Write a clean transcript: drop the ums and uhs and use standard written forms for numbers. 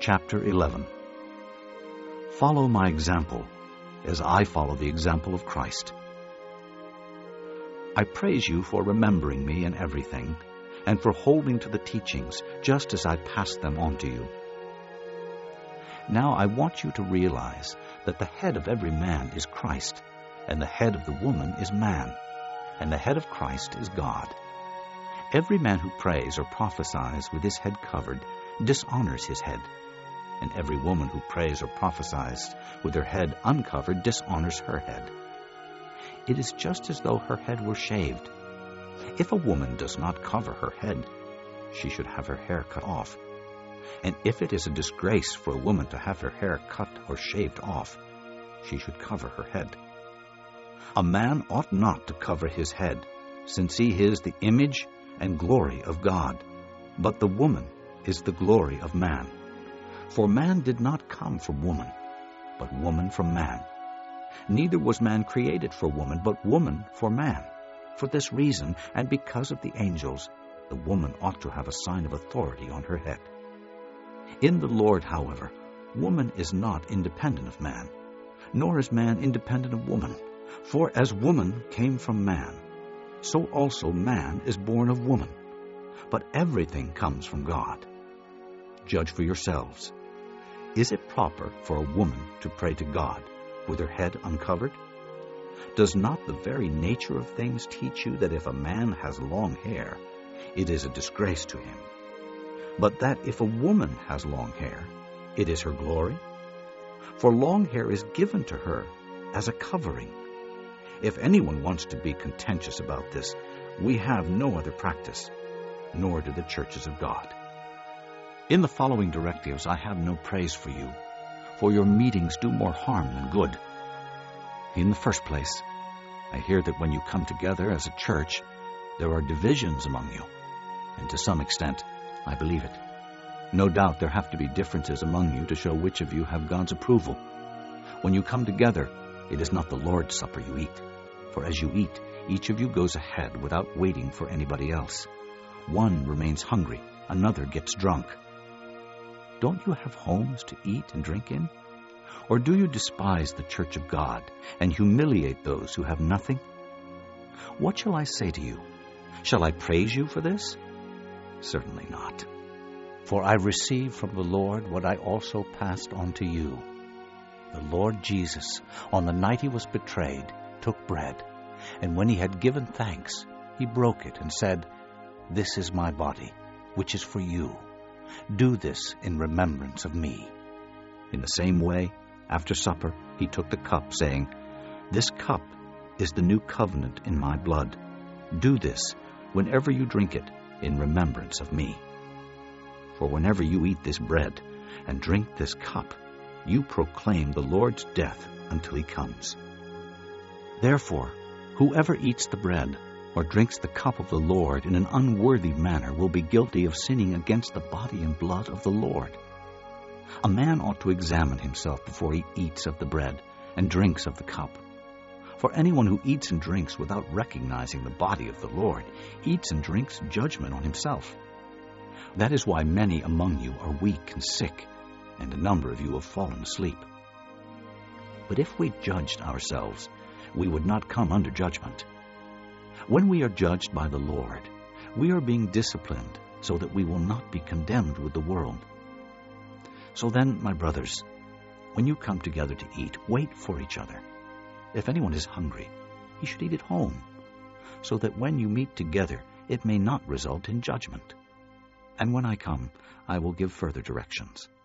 Chapter 11. Follow my example, as I follow the example of Christ. I praise you for remembering me in everything, and for holding to the teachings, just as I passed them on to you. Now I want you to realize that the head of every man is Christ, and the head of the woman is man, and the head of Christ is God. Every man who prays or prophesies with his head covered dishonors his head, and every woman who prays or prophesies with her head uncovered dishonors her head. It is just as though her head were shaved. If a woman does not cover her head, she should have her hair cut off. And if it is a disgrace for a woman to have her hair cut or shaved off, she should cover her head. A man ought not to cover his head, since he is the image and glory of God, but the woman is the glory of man. For man did not come from woman, but woman from man. Neither was man created for woman, but woman for man. For this reason, and because of the angels, the woman ought to have a sign of authority on her head. In the Lord, however, woman is not independent of man, nor is man independent of woman. For as woman came from man, so also man is born of woman. But everything comes from God. Judge for yourselves. Is it proper for a woman to pray to God with her head uncovered? Does not the very nature of things teach you that if a man has long hair, it is a disgrace to him, but that if a woman has long hair, it is her glory? For long hair is given to her as a covering. If anyone wants to be contentious about this, we have no other practice, nor do the churches of God. In the following directives I have no praise for you, for your meetings do more harm than good. In the first place, I hear that when you come together as a church, there are divisions among you, and to some extent, I believe it. No doubt there have to be differences among you to show which of you have God's approval. When you come together, it is not the Lord's Supper you eat, for as you eat, each of you goes ahead without waiting for anybody else. One remains hungry, another gets drunk. Don't you have homes to eat and drink in? Or do you despise the church of God and humiliate those who have nothing? What shall I say to you? Shall I praise you for this? Certainly not. For I received from the Lord what I also passed on to you. The Lord Jesus, on the night he was betrayed, took bread, and when he had given thanks, he broke it and said, "This is my body, which is for you. Do this in remembrance of me." In the same way, after supper, he took the cup, saying, "This cup is the new covenant in my blood. Do this, whenever you drink it, in remembrance of me. For whenever you eat this bread and drink this cup, you proclaim the Lord's death until he comes. Therefore, whoever eats the bread or drinks the cup of the Lord in an unworthy manner will be guilty of sinning against the body and blood of the Lord. A man ought to examine himself before he eats of the bread and drinks of the cup. For anyone who eats and drinks without recognizing the body of the Lord eats and drinks judgment on himself. That is why many among you are weak and sick, and a number of you have fallen asleep. But if we judged ourselves, we would not come under judgment. When we are judged by the Lord, we are being disciplined so that we will not be condemned with the world. So then, my brothers, when you come together to eat, wait for each other. If anyone is hungry, he should eat at home, so that when you meet together, it may not result in judgment. And when I come, I will give further directions.